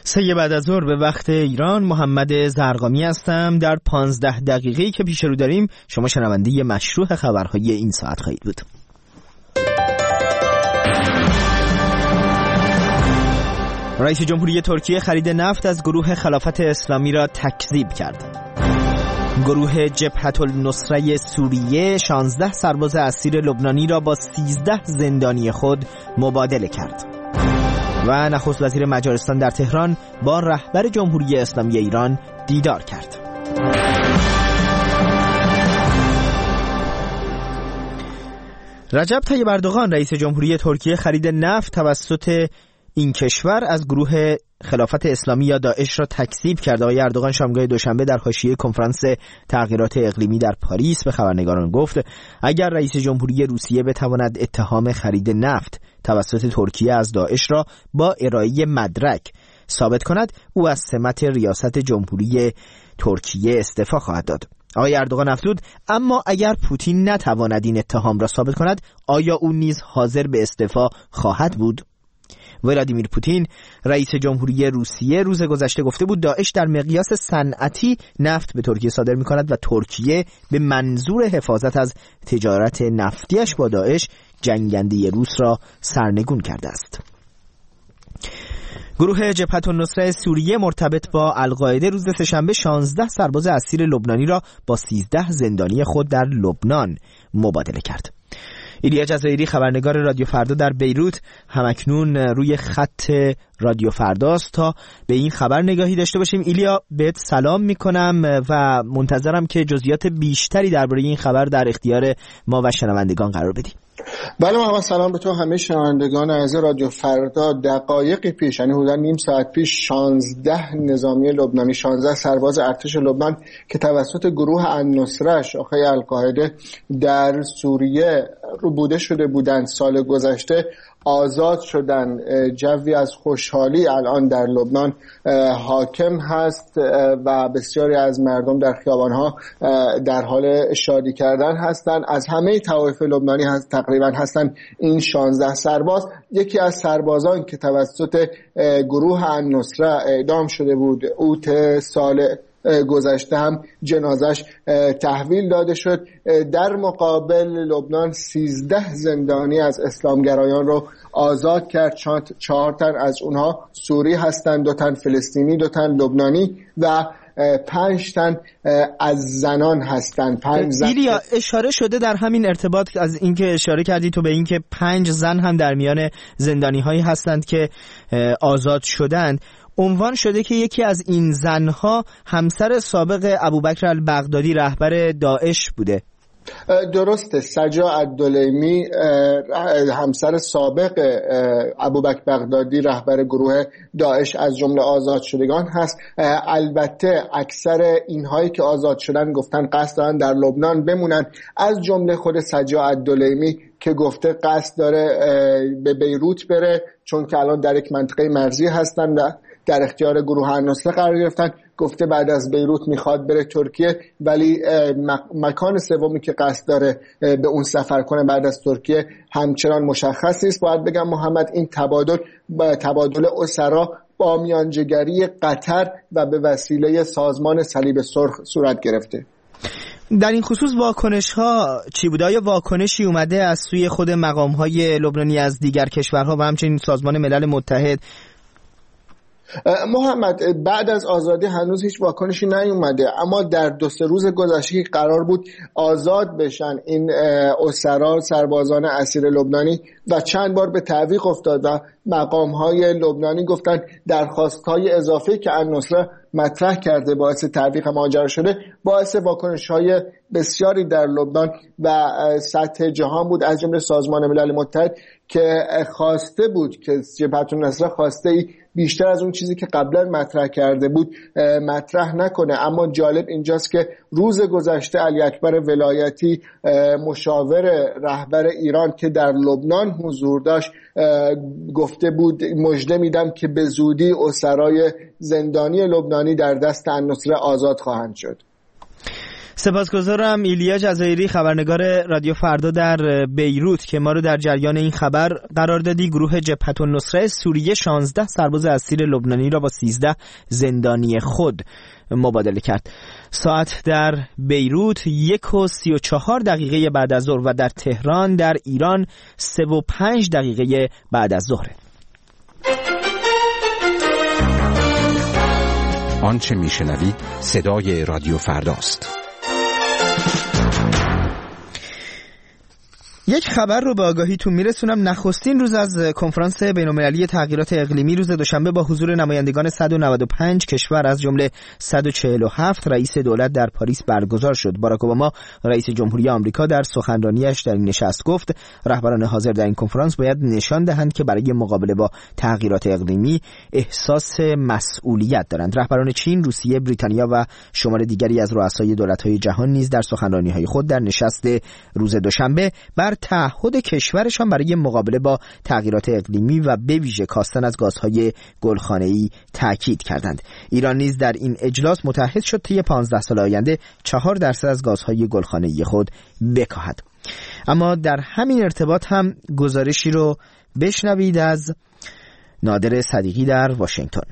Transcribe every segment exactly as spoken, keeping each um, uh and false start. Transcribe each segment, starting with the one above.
سه بعد از ظهر به وقت ایران، محمد زرقامی هستم. در پانزده دقیقه‌ای که پیش رو داریم شما شنونده مشروع خبرهای این ساعت خواهید بود. رئیس جمهوری ترکیه خرید نفت از گروه خلافت اسلامی را تکذیب کرد. گروه جبهة النصره سوریه شانزده سرباز اسیر لبنانی را با سیزده زندانی خود مبادله کرد. و نخست وزیر مجارستان در تهران با رهبر جمهوری اسلامی ایران دیدار کرد. رجب طیب اردوغان رئیس جمهوری ترکیه خرید نفت توسط این کشور از گروه خلافت اسلامی یا داعش را تکذیب کرد. آقای اردوغان شامگاه دوشنبه در حاشیه کنفرانس تغییرات اقلیمی در پاریس به خبرنگاران گفت اگر رئیس جمهوری روسیه بتواند اتهام خرید نفت توسط ترکیه از داعش را با ارائه مدرک ثابت کند، او از سمت ریاست جمهوری ترکیه استعفا خواهد داد. آقای اردوغان افزود اما اگر پوتین نتواند این اتهام را ثابت کند، آیا او نیز حاضر به استعفا خواهد بود؟ ولادیمیر پوتین رئیس جمهوری روسیه روز گذشته گفته بود داعش در مقیاس صنعتی نفت به ترکیه صادر می کند و ترکیه به منظور حفاظت از تجارت نفتیش با داعش جنگنده روس را سرنگون کرده است. گروه جبهة النصره سوریه مرتبط با القاعده روز سه‌شنبه شانزده سرباز اسیر لبنانی را با سیزده زندانی خود در لبنان مبادله کرد. ایلیا جزایری خبرنگار رادیو فردا در بیروت همکنون روی خط رادیو فرداست تا به این خبر نگاهی داشته باشیم. ایلیا، بهت سلام میکنم و منتظرم که جزئیات بیشتری درباره این خبر در اختیار ما و شنوندگان قرار بدی. بله محمد، سلام به تو همه شنوندگان عزیز رادیو فردا. دقایقی پیش، یعنی حدود نیم ساعت پیش، شانزده نظامی لبنانی، شانزده سرباز ارتش لبنان که توسط گروه النصره شاخه القاعده در سوریه ربوده شده بودند سال گذشته آزاد شدن. جوی از خوشحالی الان در لبنان حاکم هست و بسیاری از مردم در خیابانها در حال شادی کردن هستند. از همه طوایف لبنانی هست تقریبا هستند این شانزده سرباز. یکی از سربازان که توسط گروه النصره اعدام شده بود اوت سال گذشته هم جنازش تحویل داده شد. در مقابل لبنان سیزده زندانی از اسلامگرایان رو آزاد کرد. چهار تن از اونها سوری هستند، دو تن فلسطینی، دو تن لبنانی و پنج تن از زنان هستند. پنج زن. ایلیا، اشاره شده در همین ارتباط از اینکه اشاره کردی تو به اینکه پنج زن هم در میان زندانی هایی هستند که آزاد شدند، عنوان شده که یکی از این زنها همسر سابق ابوبکر البغدادی رهبر داعش بوده. درسته، سجا الدلیمی همسر سابق ابوبکر بغدادی رهبر گروه داعش از جمله آزاد شدگان هست. البته اکثر اینهایی که آزاد شدن گفتن قصد دارن در لبنان بمونن، از جمله خود سجا الدلیمی که گفته قصد داره به بیروت بره، چون که الان در یک منطقه مرزی هستن و در اختیار گروه النصره قرار گرفتن. گفته بعد از بیروت میخواد بره ترکیه، ولی مکان سومی که قصد داره به اون سفر کنه بعد از ترکیه همچنان مشخص نیست. باید بگم محمد این تبادل تبادل اسرا با میانجیگری قطر و به وسیله سازمان صلیب سرخ صورت گرفته. در این خصوص واکنش ها چی بوده؟ آیا واکنشی اومده از سوی خود مقام های لبنانی از دیگر کشورها و همچنین سازمان ملل متحد؟ محمد، بعد از آزادی هنوز هیچ واکنشی نیومده، اما در دو سه روز گذشته قرار بود آزاد بشن این اسرا سربازان اسیر لبنانی و چند بار به تعویق افتاد و مقام‌های لبنانی گفتن درخواست‌های اضافی که النصره مطرح کرده باعث تعویق ماجرا شده، باعث واکنش‌های بسیاری در لبنان و سطح جهان بود، از جمله سازمان ملل متحد که خواسته بود که جبهة النصره خواسته ای بیشتر از اون چیزی که قبلا مطرح کرده بود مطرح نکنه. اما جالب اینجاست که روز گذشته علی اکبر ولایتی مشاور رهبر ایران که در لبنان حضور داشت گفته بود مژده میدم که به زودی اسرای زندانی لبنانی در دست النصره آزاد خواهند شد. سپاسگزارم ایلیا جزایری، خبرنگار رادیو فردا در بیروت که ما رو در جریان این خبر قرار دادی. گروه جبهت النصره سوریه شانزده سرباز اسیر لبنانی را با سیزده زندانی خود مبادله کرد. ساعت در بیروت یک و سی و چهار دقیقه بعد از ظهر و در تهران در ایران سه و پنج دقیقه بعد از ظهر. آنچه میشنوید صدای رادیو فرداست. یک خبر رو به آگاهیتون میرسونم. نخستین روز از کنفرانس بین‌المللی تغییرات اقلیمی روز دوشنبه با حضور نمایندگان صد و نود و پنج کشور از جمله صد و چهل و هفت رئیس دولت در پاریس برگزار شد. باراک اوباما رئیس جمهوری آمریکا در سخنرانیش در این نشست گفت رهبران حاضر در این کنفرانس باید نشان دهند که برای مقابله با تغییرات اقلیمی احساس مسئولیت دارند. رهبران چین، روسیه، بریتانیا و شمار دیگری از رؤسای دولت‌های جهان نیز در سخنرانی‌های خود در نشست روز دوشنبه بر تعهد کشورشان برای مقابله با تغییرات اقلیمی و به ویژه کاستن از گازهای گلخانه‌ای تاکید کردند. ایران نیز در این اجلاس متعهد شد طی پانزده سال آینده چهار درصد از گازهای گلخانه‌ای خود بکاهد. اما در همین ارتباط هم گزارشی رو بشنوید از نادر صدیقی در واشنگتن.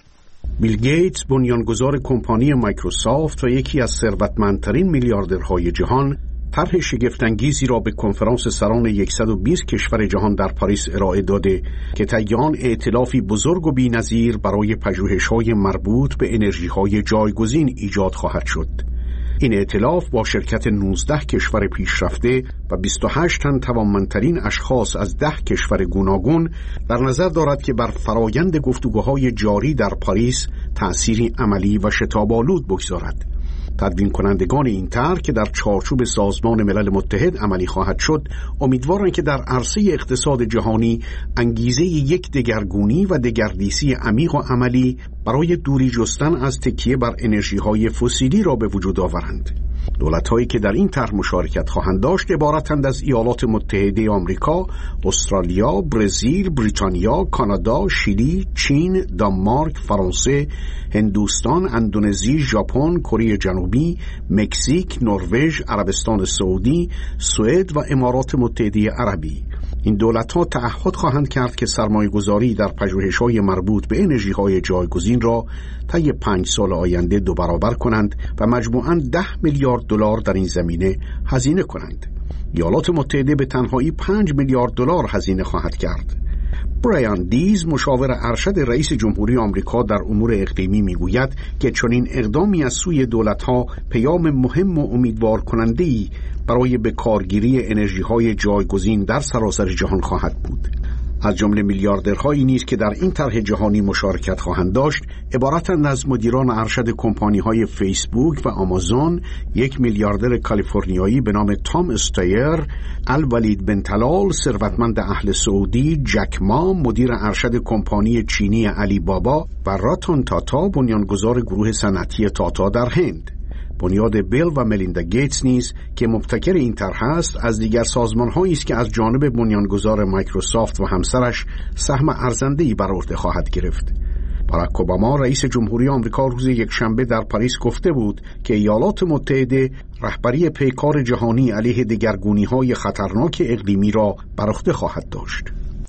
بیل گیتس، بنیانگذار کمپانی مایکروسافت و یکی از ثروتمندترین میلیاردرهای جهان، طرح شگفت‌انگیزی را به کنفرانس سران صد و بیست کشور جهان در پاریس ارائه داده که طی آن ائتلافی بزرگ و بی‌نظیر برای پژوهش‌های مربوط به انرژی‌های جایگزین ایجاد خواهد شد. این ائتلاف با شرکت نوزده کشور پیشرفته و بیست و هشت تن توانمندترین اشخاص از ده کشور گوناگون در نظر دارد که بر فرایند گفتگوهای جاری در پاریس تأثیری عملی و شتاب‌آلود بگذارد. تدوین کنندگان این طرح که در چارچوب سازمان ملل متحد عملی خواهد شد، امیدوارند که در عرصه اقتصاد جهانی انگیزه یک دگرگونی و دگردیسی عمیق و عملی برای دوری جستن از تکیه بر انرژی‌های فسیلی را به وجود آورند. دولت‌هایی که در این طرح مشارکت خواهند داشت عبارتند از ایالات متحده آمریکا، استرالیا، برزیل، بریتانیا، کانادا، شیلی، چین، دانمارک، فرانسه، هندوستان، اندونزی، ژاپن، کره جنوبی، مکزیک، نروژ، عربستان سعودی، سوئد و امارات متحده عربی. این دولت‌ها تعهد خواهند کرد که سرمایه‌گذاری در پژوهش‌های مربوط به انرژی‌های جایگزین را طی پنج سال آینده دو برابر کنند و مجموعاً ده میلیارد دلار در این زمینه هزینه کنند. ایالات متحده به تنهایی پنج میلیارد دلار هزینه خواهد کرد. برایان دیز، مشاور ارشد رئیس جمهوری آمریکا در امور اقلیمی، میگوید که چنین اقدامی از سوی دولت‌ها پیام مهم و امیدوار کننده‌ای برای به کارگیری انرژی‌های جایگزین در سراسر جهان خواهد بود. از جمله میلیاردرهایی نیز که در این طرح جهانی مشارکت خواهند داشت عبارتند از مدیران ارشد کمپانی‌های فیسبوک و آمازون، یک میلیاردر کالیفرنیایی به نام تام استایر، الولید بن طلال، ثروتمند اهل سعودی، جک ما، مدیر ارشد کمپانی چینی علی بابا و راتن تاتا، بنیانگذار گروه صنعتی تاتا در هند. بنیاد بیل و ملیندا گیتس نیز که مبتکر این طرح است از دیگر سازمان‌هایی است که از جانب بنیانگذار مایکروسافت و همسرش سهم ارزنده‌ای بر عهده خواهد گرفت. باراک اوباما رئیس جمهوری آمریکا روز یکشنبه در پاریس گفته بود که ایالات متحده رهبری پیکار جهانی علیه دگرگونی‌های خطرناک اقلیمی را بر عهده خواهد داشت.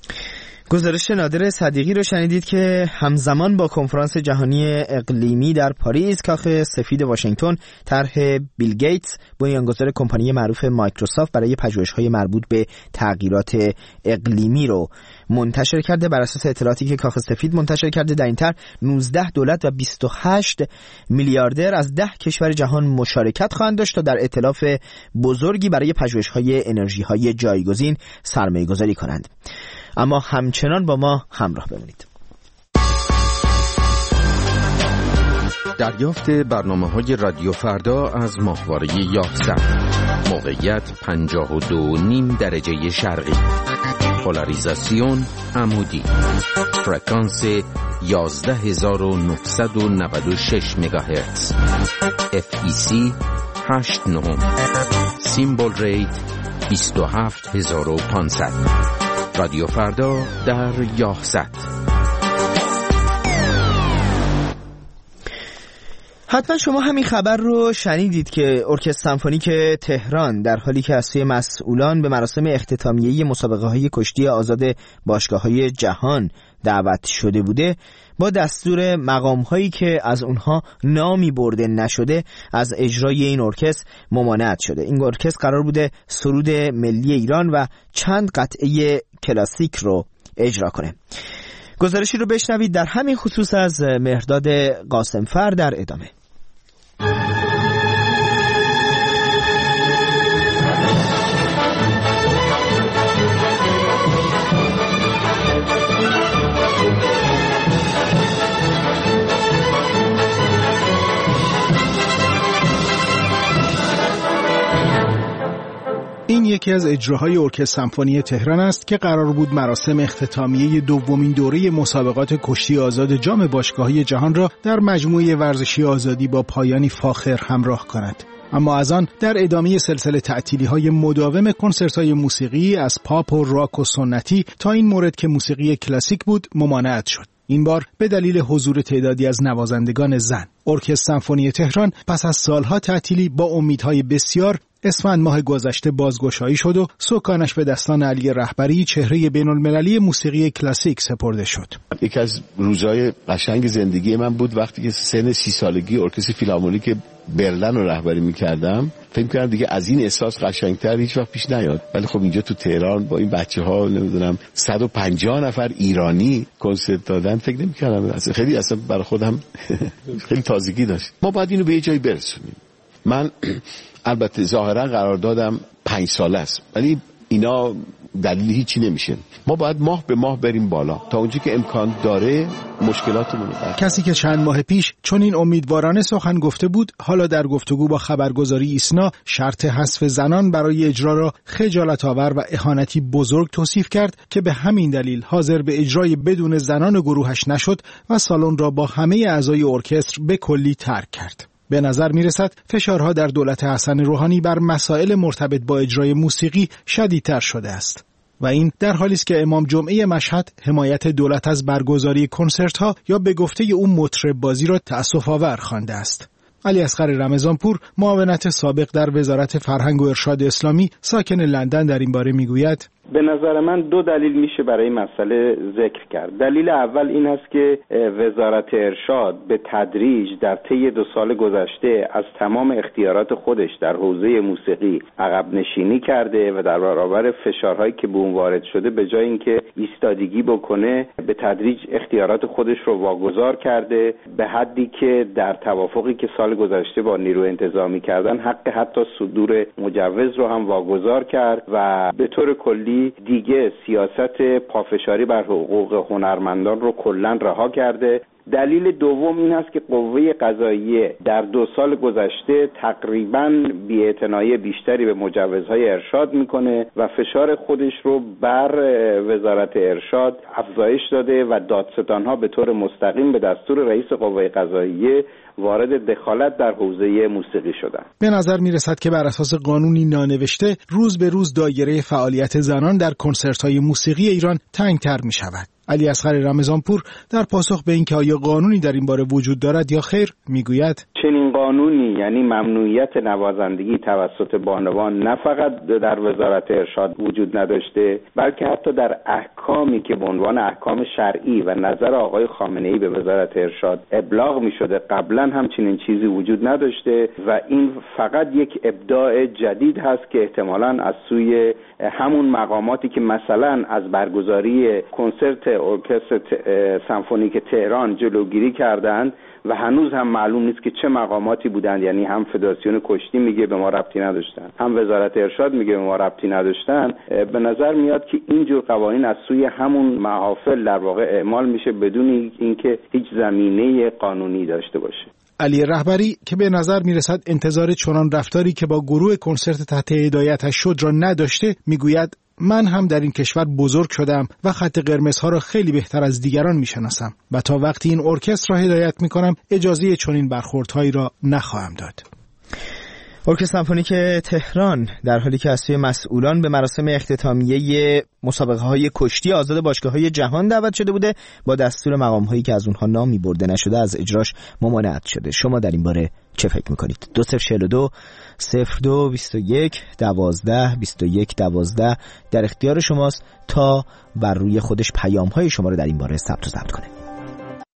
گزارش نادر صدیقی رو شنیدید که همزمان با کنفرانس جهانی اقلیمی در پاریس کاخ سفید واشنگتن طرح بیل گیتس، بنیانگذار کمپانی معروف مایکروسافت برای پژوهش‌های مربوط به تغییرات اقلیمی رو منتشر کرده. بر اساس اطلاعاتی که کاخ سفید منتشر کرده در این طرح نوزده دولت و بیست و هشت میلیاردر از ده کشور جهان مشارکت خواهند داشت تا در ائتلاف بزرگی برای پژوهش‌های انرژی‌های جایگزین سرمایه‌گذاری کنند. اما همچنان با ما همراه بمونید. دریافت برنامه‌های رادیو فردا از ماهواره یازده. موقعیت پنجاه و دو نیم درجه شرقی. پولاریزاسیون عمودی. فرکانس یازده هزار و نهصد و نود و شش مگاهرتز. اف ای سی هشت نه. سیمبل ریت بیست و هفت هزار و پانصد. رادیو فردا در یازده. حتما شما همین خبر رو شنیدید که ارکستر سمفونیک تهران در حالی که از سوی مسئولان به مراسم اختتامیه مسابقه‌های کشتی آزاد باشگاه‌های جهان دعوت شده بوده، با دستور مقام‌هایی که از اونها نامی برده نشده از اجرای این ارکستر ممانعت شده. این ارکستر قرار بوده سرود ملی ایران و چند قطعه کلاسیک رو اجرا کنه. گزارشی رو بشنوید در همین خصوص از مهرداد قاسمفر در ادامه. این یکی از اجراهای ارکستر سمفونی تهران است که قرار بود مراسم اختتامیه دومین دوره مسابقات کشتی آزاد جام باشگاه‌های جهان را در مجموعه ورزشی آزادی با پایانی فاخر همراه کند. اما از آن در ادامه سلسله تعطیلی‌های مداوم کنسرت‌های موسیقی از پاپ و راک و سنتی تا این مورد که موسیقی کلاسیک بود ممانعت شد. این بار به دلیل حضور تعدادی از نوازندگان زن. ارکستر سمفونی تهران پس از سالها تعطیلی با امیدهای بسیار اسفند ماه گذشته بازگشایی شد و سکانش به دستان علی رهبری چهره بین‌المللی موسیقی کلاسیک سپرده شد. یکی از روزهای قشنگ زندگی من بود وقتی که سن سی سالگی ارکستر فیلارمونیک برلین رو رهبری می‌کردم. فکر کردم دیگه از این احساس قشنگتر هیچ وقت پیش نیاد. ولی خب اینجا تو تهران با این بچه‌ها نمیدونم صد و پنجاه نفر ایرانی کنسرت دادن، فکر نمی‌کردم اصلا خیلی اصلا برای خودم خیلی تازگی داشت. ما باید اینو به یه جایی برسونیم. من البته ظاهرا قرار دادم پنج ساله است، ولی اینا دلیل هیچی نمیشه. ما باید ماه به ماه بریم بالا تا اونجا که امکان داره مشکلاتمون رو حل. کسی که چند ماه پیش چون این امیدوارانه سخن گفته بود، حالا در گفتگو با خبرگزاری ایسنا شرط حذف زنان برای اجرا را خجالت آور و اهانتی بزرگ توصیف کرد که به همین دلیل حاضر به اجرای بدون زنان گروهش نشد و سالن را با همه اعضای ارکستر به کلی ترک کرد. به نظر می رسد فشارها در دولت حسن روحانی بر مسائل مرتبط با اجرای موسیقی شدیدتر شده است و این در حالی است که امام جمعه مشهد حمایت دولت از برگزاری کنسرت‌ها یا به گفته او مطرب بازی را تأسف‌آور خوانده است. علی اصغر رمضانپور، معاونت سابق در وزارت فرهنگ و ارشاد اسلامی ساکن لندن، در این باره میگوید: به نظر من دو دلیل میشه برای این مسئله ذکر کرد. دلیل اول این است که وزارت ارشاد به تدریج در طی دو سال گذشته از تمام اختیارات خودش در حوزه موسیقی عقب نشینی کرده و در برابر فشارهایی که به اون وارد شده به جای اینکه ایستادگی بکنه به تدریج اختیارات خودش رو واگذار کرده، به حدی که در توافقی که سال گذشته با نیروی انتظامی کردن حق حتی صدور مجوز رو هم واگذار کرد و به طور کلی دیگه سیاست پافشاری بر حقوق هنرمندان رو کلاً رها کرده. دلیل دوم این است که قوه قضاییه در دو سال گذشته تقریباً بی‌اعتنایی بیشتری به مجوزهای ارشاد میکنه و فشار خودش رو بر وزارت ارشاد افزایش داده و دادستانها به طور مستقیم به دستور رئیس قوه قضاییه وارد دخالت در حوزه موسیقی شدند. به نظر می رسد که بر اساس قانونی نانوشته روز به روز دایره فعالیت زنان در کنسرت‌های موسیقی ایران تنگ‌تر می شود. علی اصغر رمضانپور در پاسخ به اینکه آیا قانونی در این باره وجود دارد یا خیر میگوید: چنین قانونی، یعنی ممنوعیت نوازندگی توسط بانوان، نه فقط در وزارت ارشاد وجود نداشته بلکه حتی در احکامی که به عنوان احکام شرعی و نظر آقای خامنه‌ای به وزارت ارشاد ابلاغ می‌شده قبلا هم چنین چیزی وجود نداشته و این فقط یک ابداع جدید هست که احتمالاً از سوی همون مقاماتی که مثلا از برگزاری کنسرت ارکستر سمفونیک تهران جلوگیری کردند و هنوز هم معلوم نیست که چه مقاماتی بودند، یعنی هم فدراسیون کشتی میگه به ما ربطی نداشتن، هم وزارت ارشاد میگه به ما ربطی نداشتن. به نظر میاد که اینجور قوانین از سوی همون محافل در واقع اعمال میشه بدون اینکه هیچ زمینه قانونی داشته باشه. علی رهبری که به نظر میرسد انتظار چنان رفتاری که با گروه کنسرت تحت هدایتش شد را نداشته، میگوید: من هم در این کشور بزرگ شدم و خط قرمزها را خیلی بهتر از دیگران میشناسم و تا وقتی این ارکستر را هدایت میکنم اجازه چنین برخوردهایی را نخواهم داد. ارکستر سمفونیک تهران در حالی که از سوی مسئولان به مراسم اختتامیه مسابقه‌های کشتی آزاد باشگاه‌های جهان دعوت شده بوده، با دستور مقام‌هایی که از اونها نامی برده نشده از اجراش ممانعت شده. شما در این باره چه فکر می‌کنید؟ دو صفر چهل و دو صفر دو بیست و یک دوازده بیست و یک دوازده در اختیار شماست تا بر روی خودش پیام‌های شما رو در این باره ثبت و ضبط کنه.